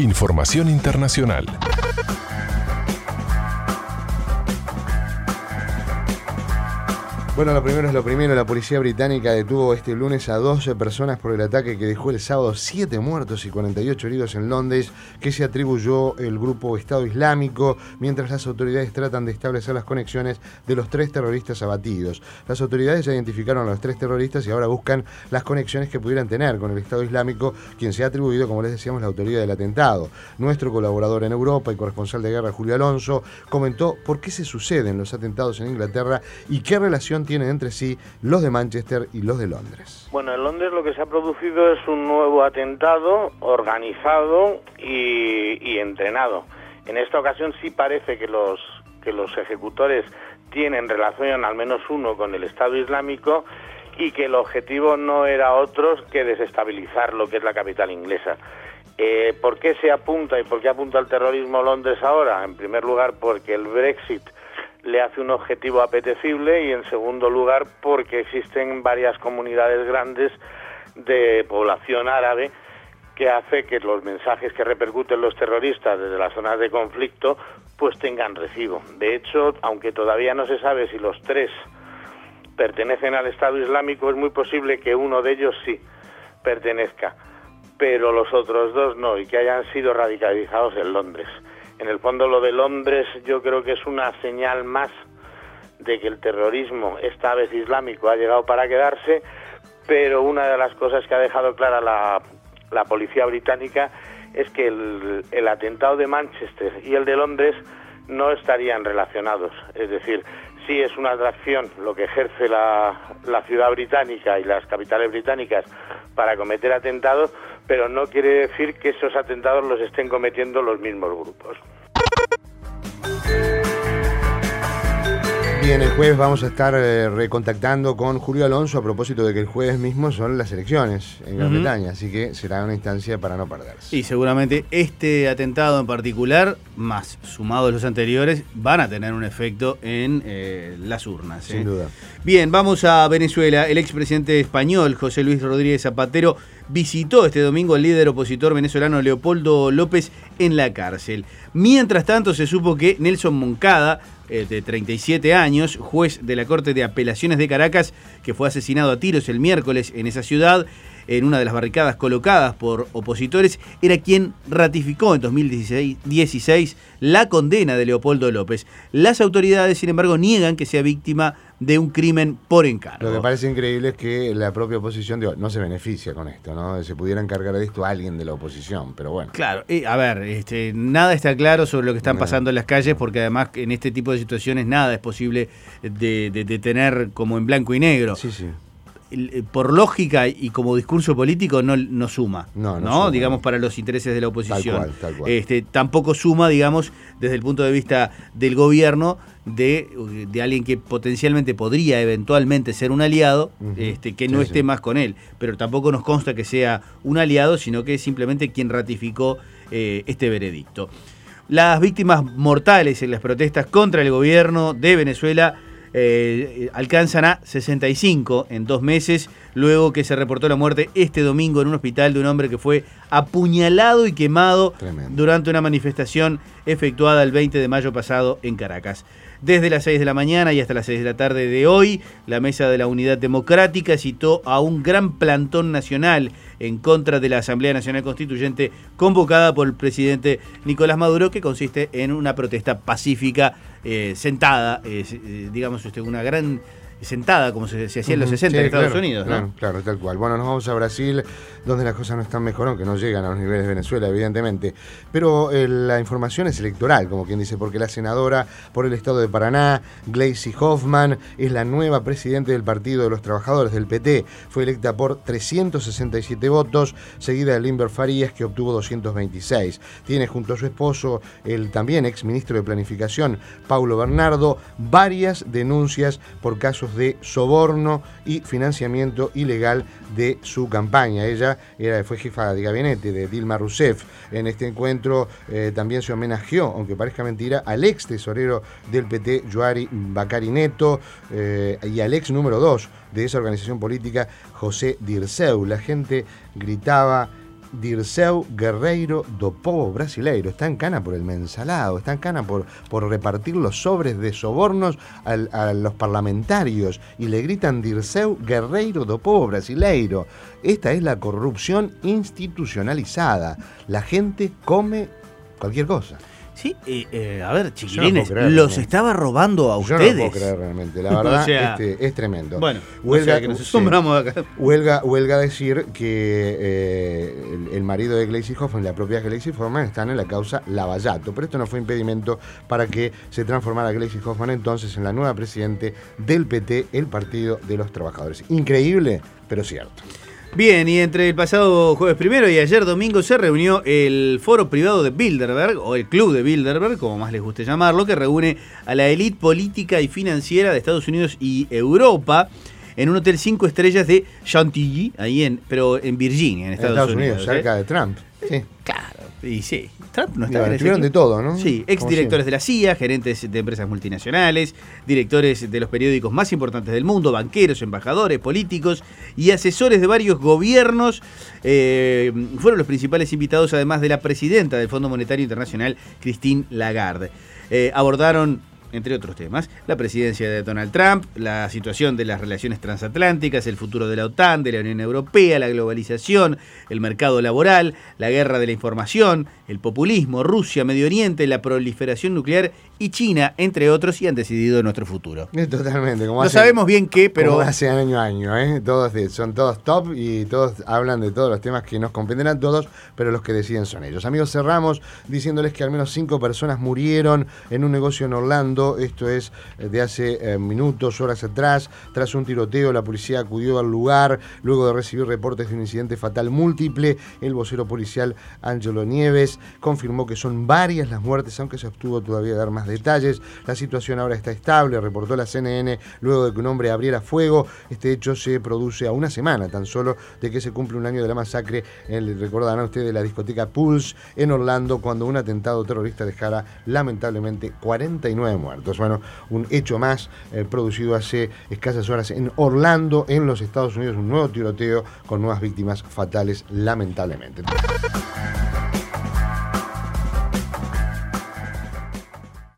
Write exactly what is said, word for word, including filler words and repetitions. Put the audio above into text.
Información internacional. Bueno, lo primero es lo primero. La policía británica detuvo este lunes a doce personas por el ataque que dejó el sábado siete muertos y cuarenta y ocho heridos en Londres, que se atribuyó el grupo Estado Islámico, mientras las autoridades tratan de establecer las conexiones de los tres terroristas abatidos. Las autoridades ya identificaron a los tres terroristas y ahora buscan las conexiones que pudieran tener con el Estado Islámico, quien se ha atribuido, como les decíamos, la autoría del atentado. Nuestro colaborador en Europa y corresponsal de guerra, Julio Alonso, comentó por qué se suceden los atentados en Inglaterra y qué relación tienen entre sí los de Manchester y los de Londres. Bueno, en Londres lo que se ha producido es un nuevo atentado organizado y, y entrenado. En esta ocasión sí parece que los, que los ejecutores tienen relación, al menos uno, con el Estado Islámico, y que el objetivo no era otro que desestabilizar lo que es la capital inglesa. Eh, ¿Por qué se apunta y por qué apunta el terrorismo a Londres ahora? En primer lugar, porque el Brexit le hace un objetivo apetecible, y en segundo lugar porque existen varias comunidades grandes de población árabe que hace que los mensajes que repercuten los terroristas desde las zonas de conflicto pues tengan recibo. De hecho, aunque todavía no se sabe si los tres pertenecen al Estado Islámico, es muy posible que uno de ellos sí pertenezca, pero los otros dos no, y que hayan sido radicalizados en Londres. En el fondo, lo de Londres yo creo que es una señal más de que el terrorismo, esta vez islámico, ha llegado para quedarse, pero una de las cosas que ha dejado clara la, la policía británica es que el, el atentado de Manchester y el de Londres no estarían relacionados. Es decir, sí es una atracción lo que ejerce la, la ciudad británica y las capitales británicas para cometer atentados, pero no quiere decir que esos atentados los estén cometiendo los mismos grupos. Bien, el jueves vamos a estar eh, recontactando con Julio Alonso a propósito de que el jueves mismo son las elecciones en Gran uh-huh. Bretaña, así que será una instancia para no perderse. Y seguramente este atentado en particular, más sumados los anteriores, van a tener un efecto en eh, las urnas. Sin ¿eh? duda. Bien, vamos a Venezuela. El expresidente español, José Luis Rodríguez Zapatero, visitó este domingo al líder opositor venezolano Leopoldo López en la cárcel. Mientras tanto, se supo que Nelson Moncada, eh, de treinta y siete años, juez de la Corte de Apelaciones de Caracas, que fue asesinado a tiros el miércoles en esa ciudad, en una de las barricadas colocadas por opositores, era quien ratificó en dos mil dieciséis la condena de Leopoldo López. Las autoridades, sin embargo, niegan que sea víctima de un crimen por encargo. Lo que parece increíble es que la propia oposición digo, no se beneficia con esto, ¿no? Se pudiera encargar de esto a alguien de la oposición, pero bueno. Claro, eh, a ver, este, nada está claro sobre lo que están pasando en las calles, porque además en este tipo de situaciones nada es posible de, de, de tener como en blanco y negro. Sí, sí. Por lógica y como discurso político no, no suma, no, no, ¿no? Suma, digamos, no. para los intereses de la oposición. Tal cual, tal cual. Este, tampoco suma, digamos, desde el punto de vista del gobierno, de, de alguien que potencialmente podría eventualmente ser un aliado, uh-huh. este, que no sí, esté sí. más con él. Pero tampoco nos consta que sea un aliado, sino que es simplemente quien ratificó eh, este veredicto. Las víctimas mortales en las protestas contra el gobierno de Venezuela Eh, alcanzan a sesenta y cinco en dos meses, luego que se reportó la muerte este domingo en un hospital de un hombre que fue apuñalado y quemado Tremendo. durante una manifestación efectuada el veinte de mayo pasado en Caracas. Desde las seis de la mañana y hasta las seis de la tarde de hoy, la Mesa de la Unidad Democrática citó a un gran plantón nacional en contra de la Asamblea Nacional Constituyente convocada por el presidente Nicolás Maduro, que consiste en una protesta pacífica eh, sentada, eh, digamos usted, una gran sentada como se, se hacía en los sesenta sí, en Estados claro, Unidos, ¿no? Claro, claro, tal cual. Bueno, nos vamos a Brasil, donde las cosas no están mejor, aunque no llegan a los niveles de Venezuela, evidentemente. Pero eh, la información es electoral, como quien dice, porque la senadora por el estado de Paraná, Gleisi Hoffmann, es la nueva presidenta del Partido de los Trabajadores, del P T. Fue electa por trescientos sesenta y siete votos, seguida de Limber Farías, que obtuvo doscientos veintiséis. Tiene junto a su esposo, el también exministro de Planificación, Paulo Bernardo, varias denuncias por casos de soborno y financiamiento ilegal de su campaña. Ella era, fue jefa de gabinete de Dilma Rousseff. En este encuentro eh, también se homenajeó, aunque parezca mentira, al ex tesorero del P T, Joari Bacari Neto, eh, y al ex número dos de esa organización política, José Dirceu. La gente gritaba Dirceu Guerreiro do Povo Brasileiro. Está en cana por el mensalado, está en cana por, por repartir los sobres de sobornos al, a los parlamentarios y le gritan Dirceu Guerreiro do Povo Brasileiro. Esta es la corrupción institucionalizada. La gente come cualquier cosa. Sí, eh, eh, a ver, chiquilines, no creer, los realmente. estaba robando a Yo ustedes. no puedo creer realmente, la verdad, O sea, este, es tremendo. Bueno, huelga, o sea que nos asombramos sí, acá. Huelga, huelga decir que eh, el, el marido de Gleisi Hoffmann y la propia Gleisi Hoffmann están en la causa Lavallato, pero esto no fue impedimento para que se transformara Gleisi Hoffmann entonces en la nueva presidente del P T, el Partido de los Trabajadores. Increíble, pero cierto. Bien, y entre el pasado jueves primero y ayer domingo se reunió el foro privado de Bilderberg, o el club de Bilderberg, como más les guste llamarlo, que reúne a la élite política y financiera de Estados Unidos y Europa en un hotel cinco estrellas de Chantilly, ahí en, pero en Virginia, en Estados, en Estados Unidos. Unidos, cerca ¿eh? de Trump. Sí. Claro, y sí. Trump no está Digo, en ese tuvieron club. de todo, ¿no? Sí, exdirectores de la C I A, gerentes de empresas multinacionales, directores de los periódicos más importantes del mundo, banqueros, embajadores, políticos y asesores de varios gobiernos eh, fueron los principales invitados, además de la presidenta del Fondo Monetario Internacional, Christine Lagarde. Eh, abordaron, entre otros temas, la presidencia de Donald Trump, la situación de las relaciones transatlánticas, el futuro de la OTAN, de la Unión Europea, la globalización, el mercado laboral, la guerra de la información, el populismo, Rusia, Medio Oriente, la proliferación nuclear y China, entre otros, y han decidido nuestro futuro. Totalmente. Como No hace, sabemos bien qué, pero... Como hace año a año, ¿eh? Todos de, son todos top y todos hablan de todos los temas que nos competen a todos, pero los que deciden son ellos. Amigos, cerramos diciéndoles que al menos cinco personas murieron en un negocio en Orlando. Esto es de hace eh, minutos, horas atrás. Tras un tiroteo, la policía acudió al lugar luego de recibir reportes de un incidente fatal múltiple. El vocero policial Angelo Nieves confirmó que son varias las muertes, aunque se abstuvo todavía de dar más detalles. La situación ahora está estable, reportó la C N N luego de que un hombre abriera fuego. Este hecho se produce a una semana tan solo de que se cumple un año de la masacre, en, recordarán ustedes, de la discoteca Pulse en Orlando, cuando un atentado terrorista dejara lamentablemente cuarenta y nueve muertos. Bueno, un hecho más eh, producido hace escasas horas en Orlando, en los Estados Unidos, un nuevo tiroteo con nuevas víctimas fatales, lamentablemente.